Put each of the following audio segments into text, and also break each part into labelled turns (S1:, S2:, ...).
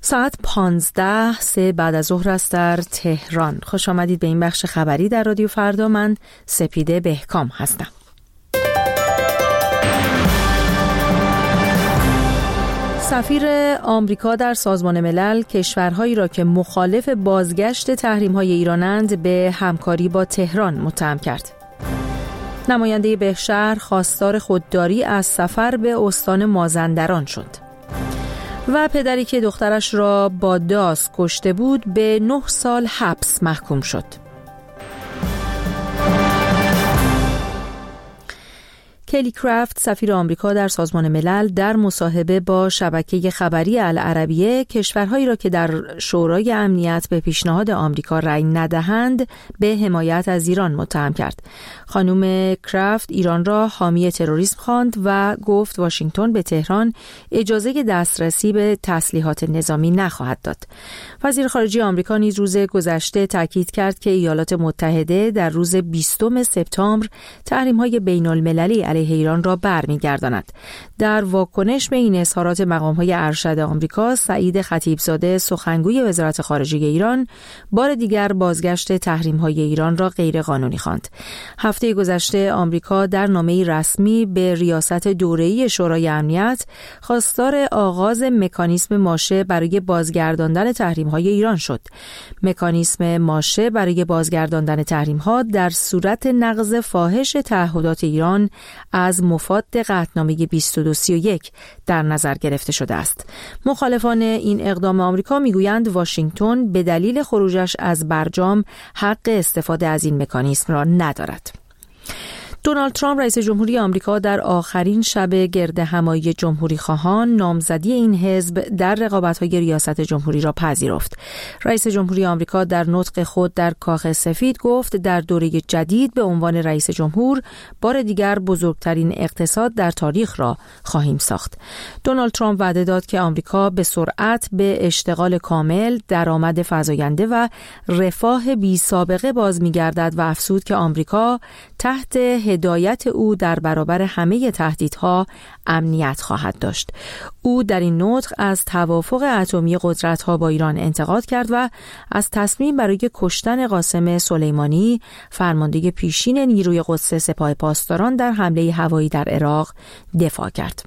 S1: ساعت 15:03 بعد از ظهر است در تهران. خوش آمدید به این بخش خبری در رادیو فردا. من سپیده بهکام هستم. سفیر آمریکا در سازمان ملل کشورهایی را که مخالف بازگشت تحریم‌های ایرانند به همکاری با تهران متهم کرد. نماینده بهشهر خواستار خودداری از سفر به استان مازندران شد. و پدری که دخترش را با داس کشته بود به 9 سال حبس محکوم شد. کلی کرافت سفیر آمریکا در سازمان ملل در مصاحبه با شبکه خبری العربیه کشورهایی را که در شورای امنیت به پیشنهاد آمریکا رأی ندهند به حمایت از ایران متهم کرد. خانم کرافت ایران را حامی تروریسم خواند و گفت واشنگتن به تهران اجازه دسترسی به تسلیحات نظامی نخواهد داد. وزیر خارجه آمریکا نیز روز گذشته تاکید کرد که ایالات متحده در روز 20 سپتامبر تحریم‌های بین‌المللی علیه ایران را برمیگرداند. در واکنش به این اظهارات مقام‌های ارشد آمریکا، سعید خطیبزاده سخنگوی وزارت خارجه ایران بار دیگر بازگشت تحریم‌های ایران را غیرقانونی خواند. هفته گذشته آمریکا در نامه‌ای رسمی به ریاست دوره‌ای شورای امنیت خواستار آغاز مکانیسم ماشه برای بازگرداندن تحریم‌های ایران شد. مکانیسم ماشه برای بازگرداندن تحریم‌ها در صورت نقض فاحش تعهدات ایران از مفاد قطعنامه 2231 در نظر گرفته شده است. مخالفان این اقدام آمریکا میگویند واشنگتن به دلیل خروجش از برجام حق استفاده از این مکانیسم را ندارد. دونالد ترامپ رئیس جمهوری آمریکا در آخرین شب گرد همایی جمهوری خواهان نامزدی این حزب در رقابت‌های ریاست جمهوری را پذیرفت. رئیس جمهوری آمریکا در نطق خود در کاخ سفید گفت در دوره جدید به عنوان رئیس جمهور بار دیگر بزرگترین اقتصاد در تاریخ را خواهیم ساخت. دونالد ترامپ وعده داد که آمریکا به سرعت به اشتغال کامل، درآمد فزاینده و رفاه بی سابقه باز می‌گردد و افزود که آمریکا تحت هدایت او در برابر همه تهدیدها امنیت خواهد داشت. او در این نطق از توافق اتمی قدرت‌ها با ایران انتقاد کرد و از تصمیم برای کشتن قاسم سلیمانی، فرمانده پیشین نیروی قدس سپاه پاسداران در حمله هوایی در عراق دفاع کرد.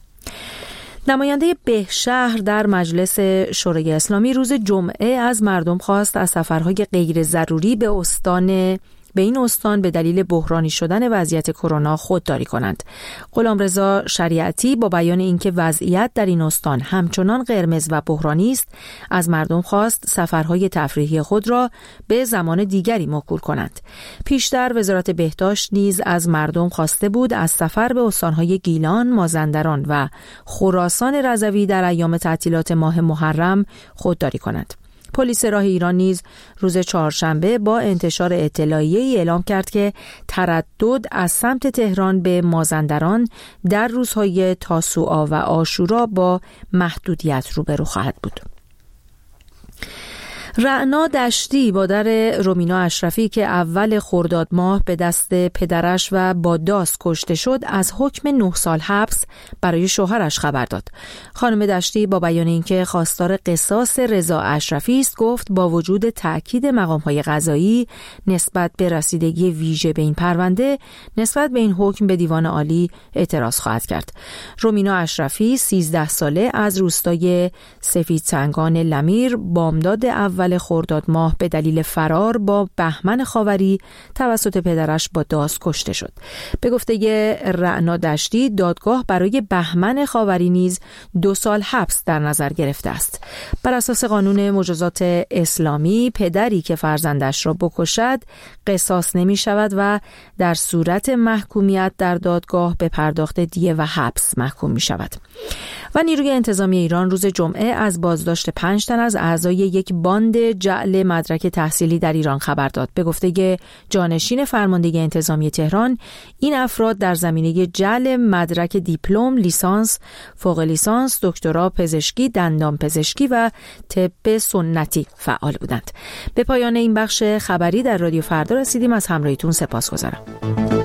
S1: نماینده بهشهر در مجلس شورای اسلامی روز جمعه از مردم خواست از سفرهای غیر ضروری به این استان به دلیل بحرانی شدن وضعیت کرونا خودداری کنند. غلامرضا شریعتی با بیان اینکه وضعیت در این استان همچنان قرمز و بحرانی است، از مردم خواست سفرهای تفریحی خود را به زمان دیگری موکول کنند. پیشتر وزارت بهداشت نیز از مردم خواسته بود از سفر به استانهای گیلان، مازندران و خراسان رضوی در ایام تعطیلات ماه محرم خودداری کنند. پلیس راه ایران نیز روز چهارشنبه با انتشار اطلاعیه‌ای اعلام کرد که تردد از سمت تهران به مازندران در روزهای تاسوعا و عاشورا با محدودیت روبرو خواهد بود. رعنا دشتی مادر رومینا اشرفی که اول خرداد ماه به دست پدرش و با داس کشته شد از حکم 9 سال حبس برای شوهرش خبر داد. خانم دشتی با بیان اینکه خواستار قصاص رضا اشرفی است گفت با وجود تأکید مقام‌های قضایی نسبت به رسیدگی ویژه به این پرونده نسبت به این حکم به دیوان عالی اعتراض خواهد کرد. رومینا اشرفی 13 ساله از روستای سفیدسنگان لمیر بامداد اول خرداد ماه به دلیل فرار با بهمن خاوری توسط پدرش با داس کشته شد. به گفته رعنا دشتی دادگاه برای بهمن خاوری نیز 2 سال حبس در نظر گرفته است. بر اساس قانون مجازات اسلامی پدری که فرزندش را بکشد قصاص نمی شود و در صورت محکومیت در دادگاه به پرداخت دیه و حبس محکوم می شود. و نیروی انتظامی ایران روز جمعه از بازداشت 5 تن از اعضای یک باند جعل مدرک تحصیلی در ایران خبر داد. به گفته جانشین فرماندهی انتظامی تهران، این افراد در زمینه جعل مدرک دیپلم، لیسانس، فوق لیسانس، دکترا پزشکی، دندان پزشکی و طب سنتی فعال بودند. به پایان این بخش خبری در رادیو فردا رسیدیم. از همراهیتون سپاسگزارم.